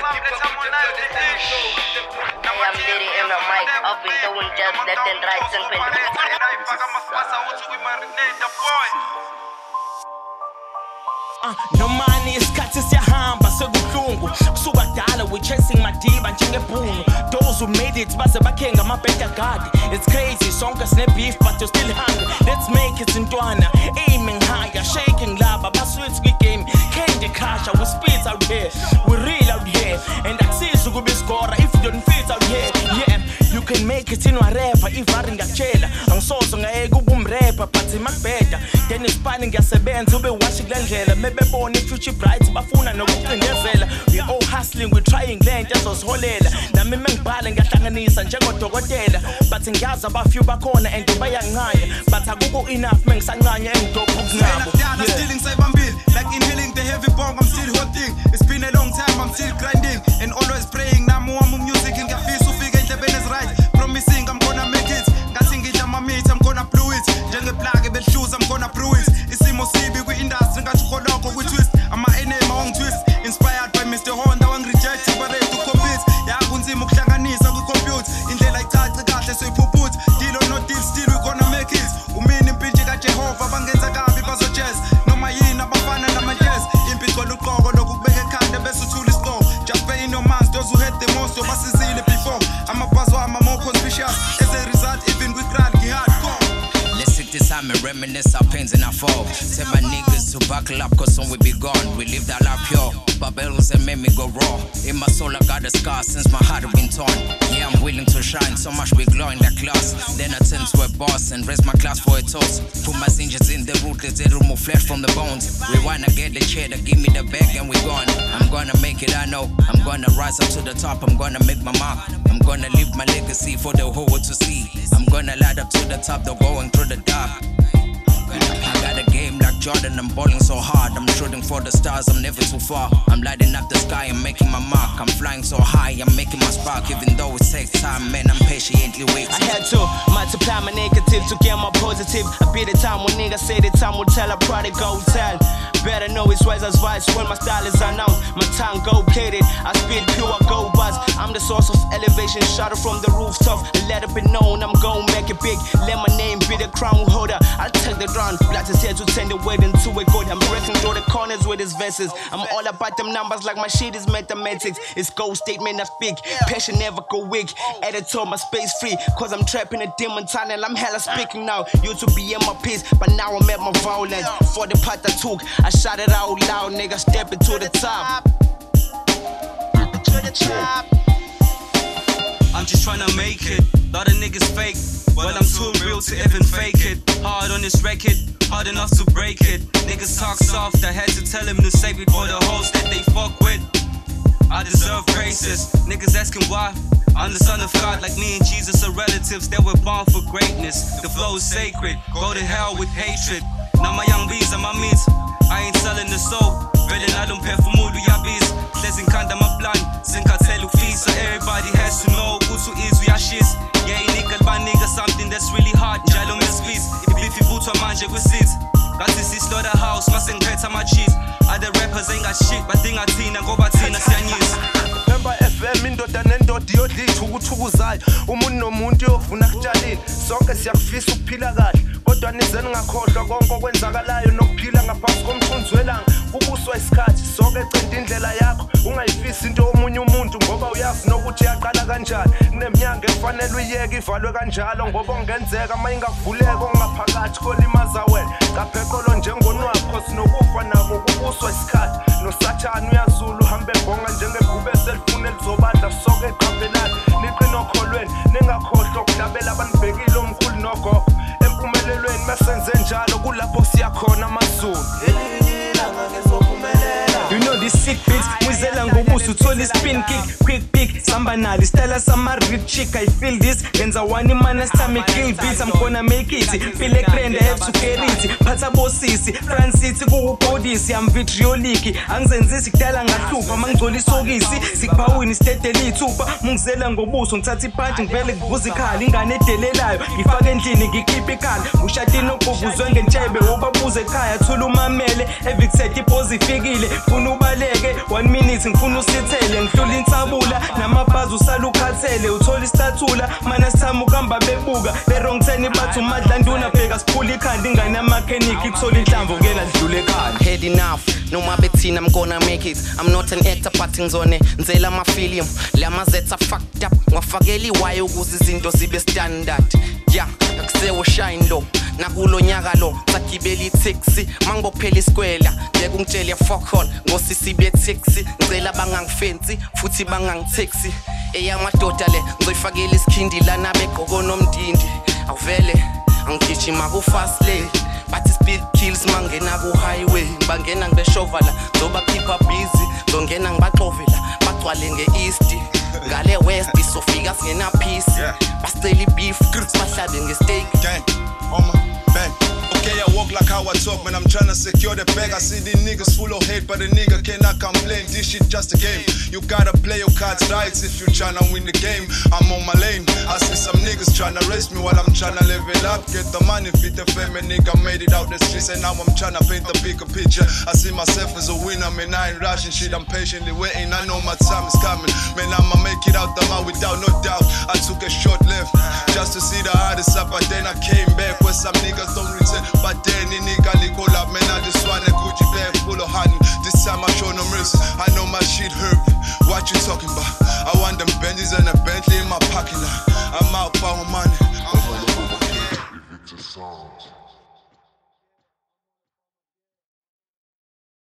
I'm leading in the mic, I've been doing just left and right and no money isikhathi siyahamba sekuhlungu kusuka dala we chasing madiba njengebhunu those who made it baze bakhe ngamabheda gadi it's crazy sonke sine beef but you're still hungry let's make it intwana aiming higher shaking lava baswitch game candy crush we speeds out here we real out here and akusiza ukuba iscore if you don't fit out here yeah you can make it in whatever ivari ngiyakutshela angisozo ngayeka ubumrapper but imakubheda then isipani ngiyasebenza ube washi kule ndlela mebebona ifuture bright bafuna nokucindezela we all hustling we trying lento ezosiholela nami mengibhala ngiyahlanganisa njengodokotela but ngiyazi abafew bakhona and bayangincanya but akukho enough mengisancanya engidopha ukunabo stealing sayibambile like inhaling the heavy bong I'm still holding it's been a long time I'm still grinding and always praying nami wami music ngiyafisa ufike endlebeni right promising I'm gonna make it ngathi ngidla my meat I'm gonna blow it njengeplug ebelhluza I'm gonna brew it isimo sibi kwi-industry ngathi ukholoko kwi-twist ama-enemy wangitwist inspired by Mr. Honda wangireject barate ucompete yakunzima ukuhlanganisa kwi-compute indlela icace kahle soyiphuphuthi deal or no deal still we gonna make it umini impintshi kaJehova bangenza kabi bazojazz noma yini abafana nama-jazz impicolo uqoko lokukubeka ekhanda bese uthula iscore just paying no minds those who hate the most obasizile before amabhazo wami more conspicuous as a result even we grind hardcore. Let's take this time and reminisce our pains and our fall. Tell my niggas to buckle up cause soon we be gone. We lived our life pure, Babylons and made me go raw. In my soul I got a scar since my heart have been torn. Yeah, I'm willing to shine, so much we glow in that class. Then I turn to a boss and raise my class for a toast. Put my singers in the rootless, they remove flesh from the bones. We wanna get the cheddar, give me the bag and we gone. I'm gonna make it, I know. I'm gonna rise up to the top, I'm gonna make my mark. I'm gonna leave my legacy for the whole world to see. I'm gonna light up to the top, they're going through the dark. I got a game like Jordan, I'm balling so hard. I'm shooting for the stars, I'm never too far. I'm lighting up the sky, I'm making my mark. I'm flying so high, I'm making my spark. Even though it takes time, man, I'm patiently waiting. I had to multiply my negative to get my positive. I be the time when niggas say the time will tell, I probably go tell. Better know it's wise as vice when my style is announced. My tongue gold-plated, I spit pure gold buzz. I'm the source of elevation, shot it from the rooftop. Let it be known, I'm gon' make it big. Let my name be the crown holder. I'll take the ground, black his head to turn the weight into a gold. I'm breaking through the corners with his verses. I'm all about them numbers like my shit is mathematics. It's gold statement I speak, passion never go weak. Editor, my space free, cause I'm trapping a demon tunnel. I'm hella speaking now, used to be in my peace, but now I'm at my violence. For the part I took, I shout it out loud, nigga, step it to the top. I'm just tryna make it. Lot of niggas fake, but I'm too real to even fake it. Hard on this record, hard enough to break it. Niggas talk soft, I had to tell them to save it for the hoes that they fuck with. I deserve praises. Niggas asking why. I'm the son of God, like me and Jesus are relatives that were born for greatness. The flow is sacred, go to hell with hatred. Now my young bees are my meat. I ain't selling the soul. Vele nalomphefumulo uyabiza. Hlezi ngikhanda amaplan, zingathela ukufisa. Everybody has to know ukuthi uizwe uyashisa. Yeah, inika libanika something that's really hard. Njalo mesqueeze. Ibifi vuthwa manje kwisizwe. Ngathi si-slaughterhouse mase ngiphethe ama-cheese. Other rappers ain't got shit, badinga thina ngoba thina siyanyisa. Member FM indoda nendoda iyodlitha ukuthukuzayo umuntu nomuntu uyofuna kutshalile sonke siyakufisa ukuphila kahle kodwa nize ningakhohlwa konke okwenzakalayo nokuphila ngaphansi komthunzi welanga ubuswa isikhathi sonke ecenda indlela yakho ungayifisi into yomunye umuntu ngoba uyazi nokuthi yaqala kanjani kuneminyango efanele uyiyeke ivalwe kanjalo ngoba ongenzeka uma ingakuvuleka ongaphakathi kolimaza wena kapheqolo njengonwakho sinokufa nako kubuswa isikhathi nosathane uyazulu uhambe ebhonga njengebhube selifune elizobadla sonke eqaphelana niqine okholweni ningakhohlwa ukudabela abanibhekile omkhulu nogogo empumelelweni mesenze njalo kulapho siyakhona amazulu. You know this sick beats, Mwizela ngobuso, uthola spin kick, quick pick, ngihamba nali stella sama rip chick I feel this ngenza one man time kill beats I'm gonna make it feel like grand have to carry it phatha bosisi Francis ku police I'm vitriolic angizenzisi kudala ngahlupha mangicoli sokisi sikuphawini state elithupha mungizela ngobuso ngithatha iphanti ngivele kuvuza ikhala ingane edelelayo ngifake endlini ngikhipha ikhala ushadini okuvuzwe ngentshebe ubabuze ekhaya thula umamele evicted ipozi ifikile funa ubaleke 1 minute ngifuna usithele ngihlula insabula namabhazi usala ukhathele uthola istatula mana sithama ukamba bebuka wrong turn bathu madlanduna bheka siphula ikhanda ingane mechanic ithola inhlamvu ngela dlule ekhaya head enough noma bethina I'm gonna make it I'm not an actor but ngizone nzela ama film lamazetha fucked up ngwafakeli wayo ukuze izinto zibe standard yeah akusewo shine lo nakulo nyaka lo sagibela itaxi mangibophela isikwela ngeke ungitshele fuck all ngosisi be taxi ngicela bangangifensi futhi bangangitaxi eyamadoda le ngizoyifakela isikhindi lana begqoko nomdindi awuvele angigijima ku fast lane but speed kills mangena ku highway bangena ngibeshovala zoba keep up busy zongena ngibaxovela bagcwale ngeeast ngale west sofika singena peace basteli beef bahlabe ngesteak gang on my back. Okay, I walk like how I talk when I'm tryna secure the bag. I see these niggas full of hate, but a nigga cannot complain. This shit just a game. You gotta play your cards right if you tryna win the game. I'm on my lane. I see some niggas tryna race me while I'm tryna level up. Get the money, fit the fame, and nigga made it out the streets, and now I'm tryna paint a bigger picture. I see myself as a winner, man. I ain't rushing shit. I'm patiently waiting. I know my time is coming, man. I'ma make it out the mouth without no doubt. I took a short left just to see the hardest up, but then I came back where some niggas don't return. But then in nigga lick up, man, I just want a Gucci bag full of honey. This time I show no mercy. I know my shit hurt. What you talking about? I want them Bentleys and a Bentley in my pocket now. I'm out for money. It's a song.